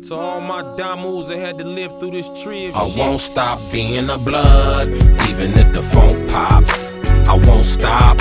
To all my damus that had to live through this tree of shit. I won't stop being a blood, even if the funk pops. I won't stop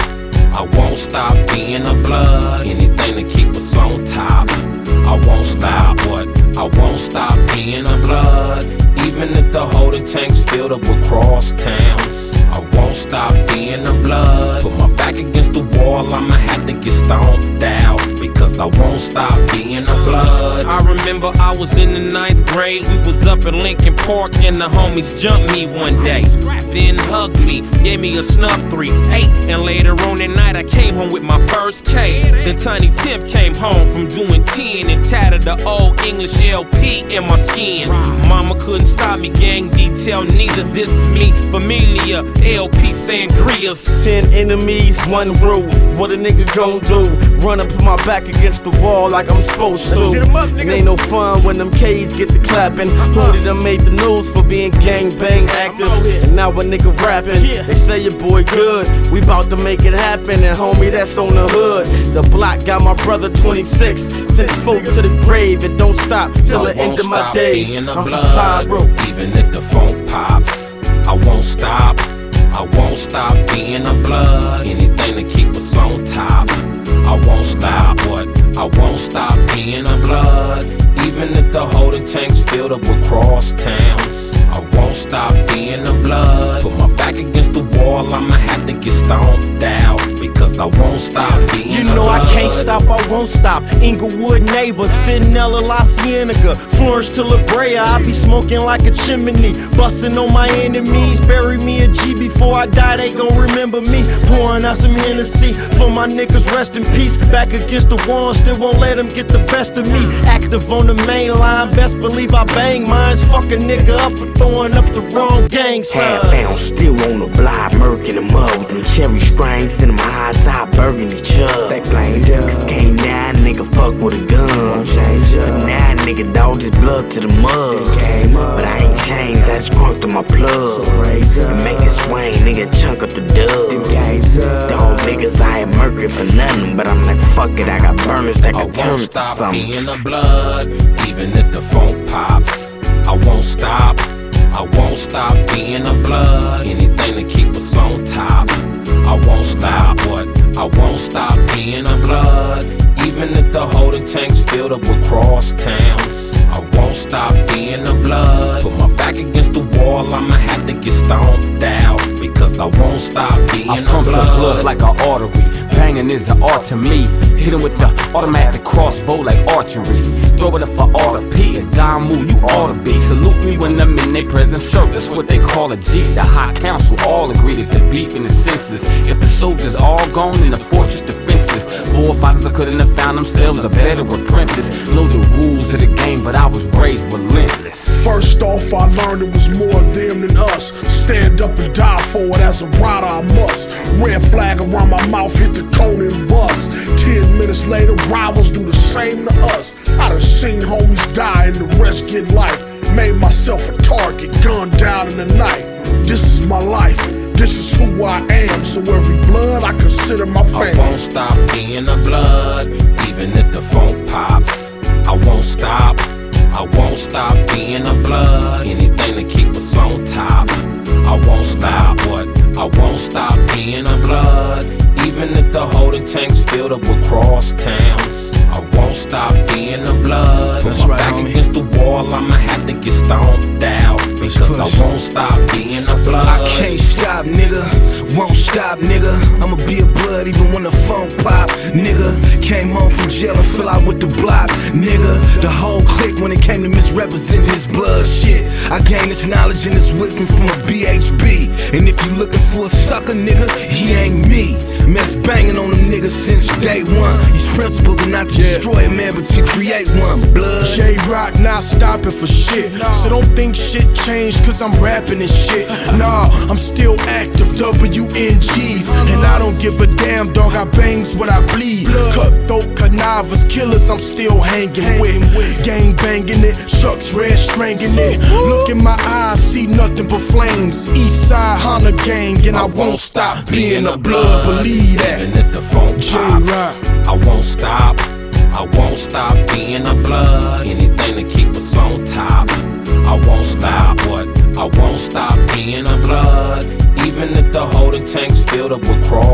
being a blood. Anything to keep us on top. I won't stop, but I won't stop being a blood. Even if the holding tank's filled up with cross towns. I won't stop being a blood. Put my back against the wall, I'ma have to get stomped out, because I won't stop being a blood. I remember I was in the 9th grade. We was up in Lincoln Park and the homies jumped me one day. Then hugged me, gave me a snub 3-8. And later on that night I came home with my first K. Then Tiny Tim came home from doing 10 and tatted the old English LP in my skin. Mama couldn't stop me, gang detail neither. This me, familia, LP sangrias. 10 enemies, 1 rule. What a nigga gon' do? Run up, put my back against the wall like I'm supposed to. It ain't no fun when them K's get to clapping. Who done made the news for being gang bang active? And now a nigga rapping. They say your boy good. We bout to make it happen. And homie, that's on the hood. The block got my brother 26. Sent folk to the grave. It don't stop till the end of my days. I'm from Pyro. Even if the funk pops, I won't stop. I won't stop being a blood. Anything to keep us on top. I won't stop, but I won't stop being a blood. Even if the holding tank's filled up with cross towns. I won't stop being a blood. Put my back against the wall, I'ma have to get stomped out, because I won't stop being a blood. You know I can't stop, I won't stop. Inglewood neighbor, Centinela, La Cienega, Florence to La Brea. I be smoking like a chimney, busting on my enemies. Bury me a G before I die, they gon' remember me. Pouring out some Hennessy for my niggas, rest in peace. Back against the wall, still won't let them get the best of me. Active on the main line, best believe I bang mines. Fuck a nigga up for throwing up the wrong gang sign. Half pound still on the block, murking them up with them cherry strings in my high top burgundy chub. They flamed up, cause came down, nigga fuck with a gun. But now nigga dog just blood to the mud. But I ain't changed, I just crunked to my plug. And make it swing, nigga chunk up the dub. Dog niggas I ain't murking for nothing, but I'm like fuck it, I got burners that can turn to something. I won't stop being a blood, even if the funk pops. I won't stop. I won't stop being a blood. Anything to keep us on top. I won't stop, but I won't stop being a blood. Even if the holding tank's filled up with cross towns. I won't stop being a blood. Put my back against the wall, I'ma have to get stomped out, because I won't stop being a blood. I pump the blood like an artery. Banging is an art to me. Hit him with the automatic crossbow like archery. Throw it up for all the P. A dime move, you ought to be. Salute me when I'm in their presence. Sure, that's what they call a G. The high council all agree that the beef and the senseless. If the soldiers all gone, then the fortress defenseless. Forefathers couldn't have found themselves a better apprentice. Know the rules of the game, but I was raised relentless. First off, I learned it was more them than us. Stand up and die for it, as a rider I must. Red flag around my mouth, hit the cone and bust. 10 minutes later, rivals do the same to us. I done seen homies die and the rest get life. Made myself a target, gunned down in the night. This is my life, this is who I am. So every blood I consider my family. I won't stop being a blood, even if the funk pops. I won't stop. I won't stop being a blood. Anything to keep us on top. I won't stop, but I won't stop being a blood. Even if the holding tank's filled up with cross towns. I won't stop being a blood. Put my back against the wall, I'ma have to get stomped out, because I won't stop being a blood. I can't stop, nigga, won't stop, nigga. I'ma be a blood even when the funk pop, nigga. Came home from jail and fell out with the block, nigga. The whole clique when it came to misrepresenting his blood shit. I gained this knowledge and this wisdom from a BHB. And if you looking for a sucker, nigga, he ain't me. Mess banging on them niggas since day one. These principles are not to destroy a man, but to create one. Blood. J-Rock not stopping for shit. So don't think shit changed cause I'm rapping and shit. Nah, I'm still active, WNGs. And I don't give a damn, dog, I bangs what I bleed. Cutthroat, connivers, killers I'm still hanging with. Gang banging it, Chuck's red strangling it. Look in my eyes, see nothing but flames. Eastside Honda gang, and I won't stop being a blood, believe that. Even if the funk pops, I won't stop. I won't stop being a blood. Anything to keep us on tanks filled up with crawl